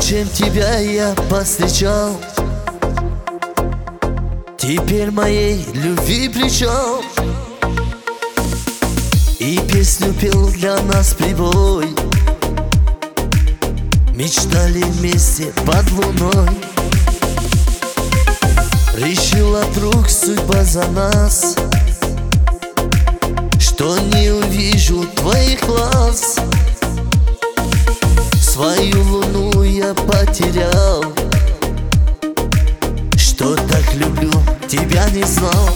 чем тебя я повстречал. Теперь моей любви причал. И песню пел для нас прибой. Мечтали вместе под луной. Решила вдруг судьба за нас, что не увижу твоих глаз. Свою луну я потерял, что так люблю, тебя не знал.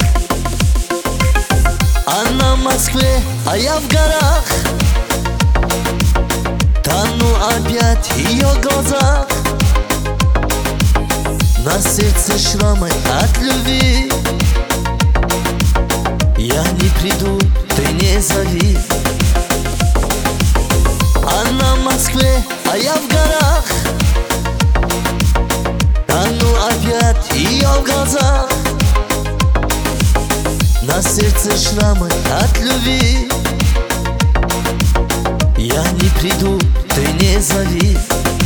Она в Москве, а я в горах. Тону опять в ее глазах. На сердце шрамы от любви. Я не приду, ты не зови. Она в Москве, а я в горах. Тону опять в ее глазах. На сердце шрамы от любви. Я не приду, ты не зови.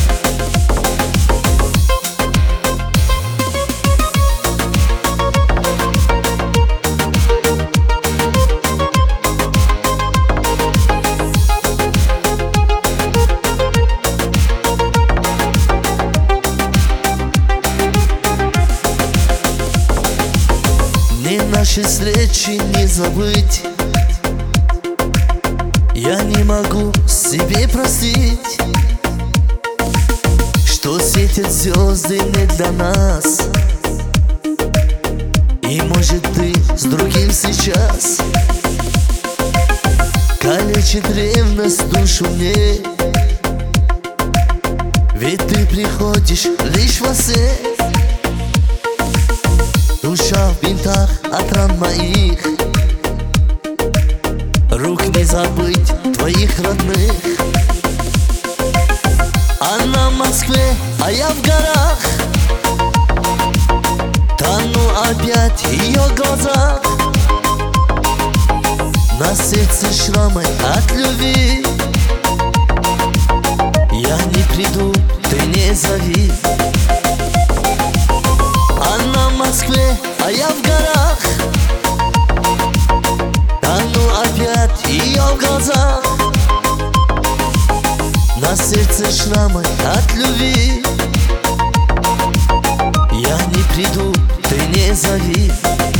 Мне наши встречи не забыть. Я не могу себе простить, что светят звезды не для нас. И может ты с другим сейчас. Калечит ревность душу мне. Ведь ты приходишь лишь во сне. Душа в бинтах от ран моих. Рук не забыть твоих родных. Она в Москве, а я в горах. Тону опять в ее глазах. На сердце шрамы от любви. Я не приду, ты не зови. Она в Москве, а я в горах. Тону опять в ее глазах. На сердце шрамы от любви. Я не приду, ты не зови.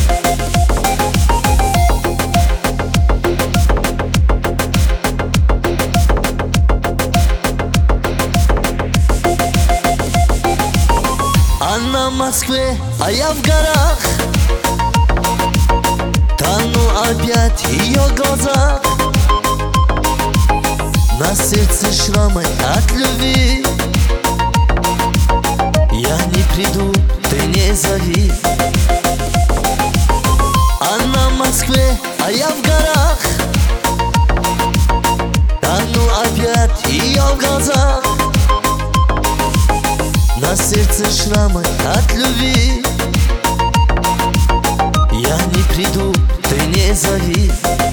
Она в Москве, а я в горах. Тону опять в ее глазах. На сердце шрамы от любви. Я не приду, ты не зови. Она в Москве, а я в горах. Тону опять в ее глазах. На сердце шрамы от любви. Я не приду, ты не зови.